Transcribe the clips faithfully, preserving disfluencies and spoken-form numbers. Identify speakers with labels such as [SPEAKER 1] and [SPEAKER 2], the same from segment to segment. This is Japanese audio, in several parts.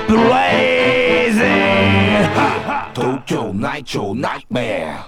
[SPEAKER 1] blazing 東京内調ナイトメア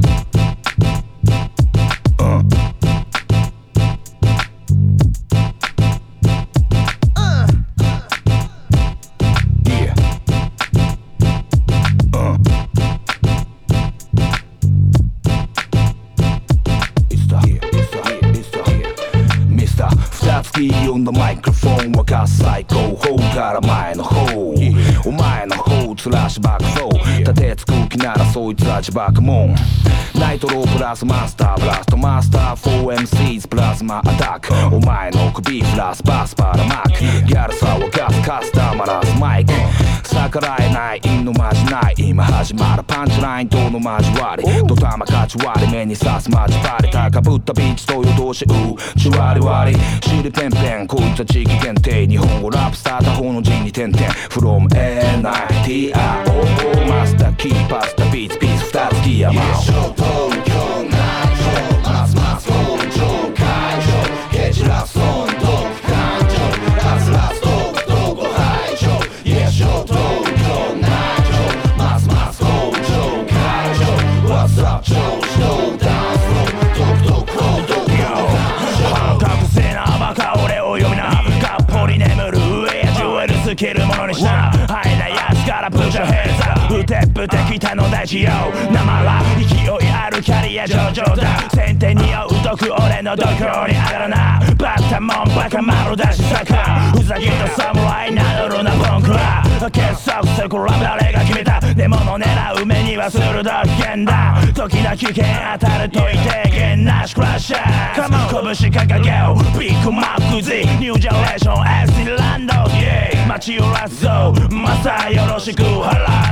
[SPEAKER 1] on the microphone 沸かす最高峰から前の方、yeah. お前の方つらしバックフロー、yeah. 立てつく気ならそいつは自爆もんナイトロープラスマスターブラストマスター フォーエムシーズ プラズマアタック、uh. お前の首フラスバスパラマック、yeah. ギャルさ沸かすカスタマラスマイク、uh. 逆らえない陰のまじない今始まるパンチラインとの交わりドタマ勝ち割り目に刺すマジパリ高ぶったビーチと夜通しうち割り割りシリペンペンこいつは地域限定日本語ラップスター他方の字に点々 from エヌアイティーアールオー マスターキーパスタビーツピースふたつギアマン東京内調ますます工場会場ケチラソンドッグ感情ラスラストークどこ排除イエス東京内調ますます工場会場 What's up 調子のダンスフロードクドクドクドク覚醒なバカ俺を呼びながっぽり眠る上やジュエルスキルものにしたハイなやつからプッシュヘッザーふてぶてきたの大事よなまら勢いあるキャリア上々だ先手に酔う毒俺の度胸に上がらなバッタモンバカ丸出しサッカーふざけた侍名乗るなボンクラ結束するコラ誰が決めたでもの狙う目には鋭く危険だ時々危険当たるといて限なしクラッシャー拳掲げよビッグマック Z ニュージェネレーション エスティランド街をラストまたよろしく払